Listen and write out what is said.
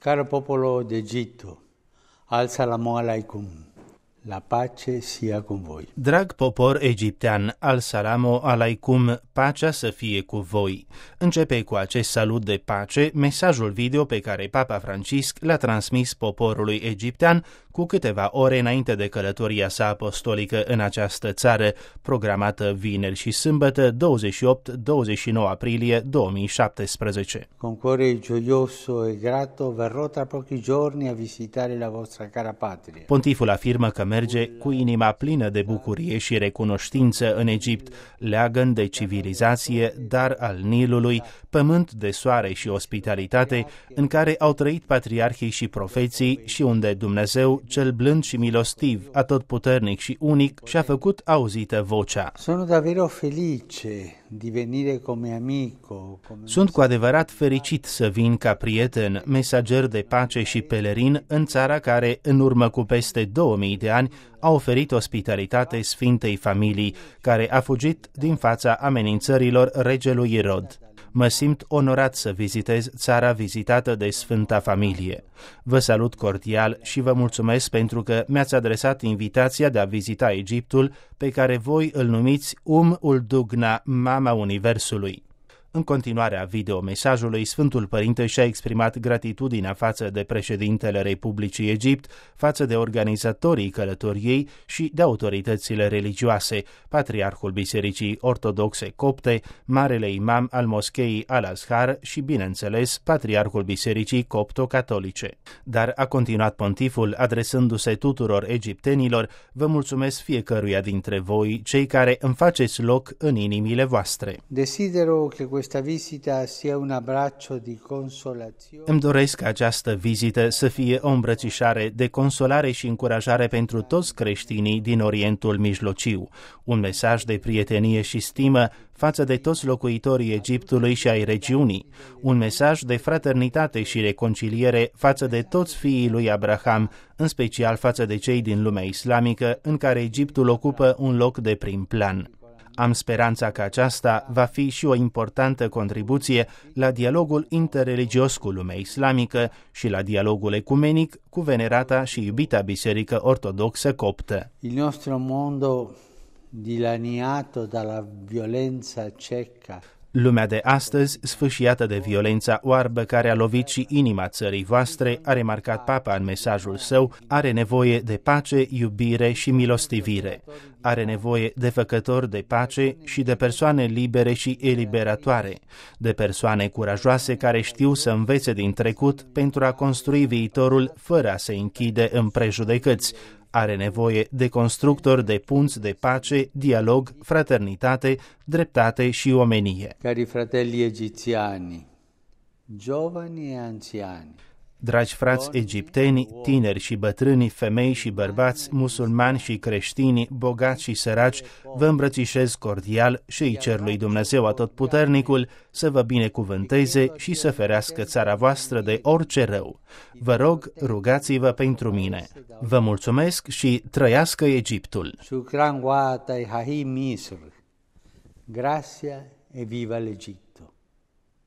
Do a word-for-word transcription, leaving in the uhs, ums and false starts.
Caro popolo d'Egitto, al-salamu alaikum, la pace sia con voi. Drag popor egiptean, al-salamu alaikum, pacea să fie cu voi. Începe cu acest salut de pace mesajul video pe care Papa Francisc l-a transmis poporului egiptean cu câteva ore înainte de călătoria sa apostolică în această țară, programată vineri și sâmbătă, douăzeci și opt douăzeci și nouă aprilie două mii șaptesprezece. Con cuore gioioso e grato verrò tra pochi giorni a visitare la vostra cara patria. Pontiful afirmă că merge cu inima plină de bucurie și recunoștință în Egipt, leagăn de civilizație, dar al Nilului, pământ de soare și ospitalitate, în care au trăit patriarhii și profeții și unde Dumnezeu, cel blând și milostiv, atotputernic și unic, și-a făcut auzită vocea. Sono davvero felice di venire come amico. Come... Sunt cu adevărat fericit să vin ca prieten, mesager de pace și pelerin în țara care, în urmă cu peste două mii de ani, a oferit ospitalitate Sfintei Familii, care a fugit din fața amenințărilor regelui Irod. Mă simt onorat să vizitez țara vizitată de Sfânta Familie. Vă salut cordial și vă mulțumesc pentru că mi-ați adresat invitația de a vizita Egiptul, pe care voi îl numiți Um ul Dugna, Mama Universului. În continuarea videomesajului, Sfântul Părinte și-a exprimat gratitudinea față de președintele Republicii Egipt, față de organizatorii călătoriei și de autoritățile religioase, Patriarhul Bisericii Ortodoxe Copte, Marele Imam al Moscheii Al-Azhar și, bineînțeles, Patriarhul Bisericii Copto-Catolice. Dar a continuat pontiful, adresându-se tuturor egiptenilor: vă mulțumesc fiecăruia dintre voi, cei care îmi faceți loc în inimile voastre. Desidero che questa visita sia un abbraccio di consolazione. Îmi doresc ca această vizită să fie o îmbrățișare de consolare și încurajare pentru toți creștinii din Orientul Mijlociu, un mesaj de prietenie și stimă față de toți locuitorii Egiptului și ai regiunii, un mesaj de fraternitate și reconciliere față de toți fiii lui Abraham, în special față de cei din lumea islamică, în care Egiptul ocupă un loc de prim plan. Am speranța că aceasta va fi și o importantă contribuție la dialogul interreligios cu lumea islamică și la dialogul ecumenic cu venerata și iubita Biserică Ortodoxă Coptă. Il nostro mondo dilaniato dalla violenza cieca. Lumea de astăzi, sfâșiată de violența oarbă care a lovit și inima țării voastre, a remarcat Papa în mesajul său, are nevoie de pace, iubire și milostivire. Are nevoie de făcători de pace și de persoane libere și eliberatoare, de persoane curajoase care știu să învețe din trecut pentru a construi viitorul fără a se închide în prejudecăți. Are nevoie de constructori de punți de pace, dialog, fraternitate, dreptate și omenie. Cari fratelli egiziani, giovani e anziani. Dragi frați egipteni, tineri și bătrâni, femei și bărbați, musulmani și creștini, bogați și săraci, vă îmbrățișez cordial și îi cer lui Dumnezeu Atotputernicul să vă binecuvânteze și să ferească țara voastră de orice rău. Vă rog, rugați-vă pentru mine. Vă mulțumesc și trăiască Egiptul! Shukran wa Misr. Gracia e viva l'Egitto!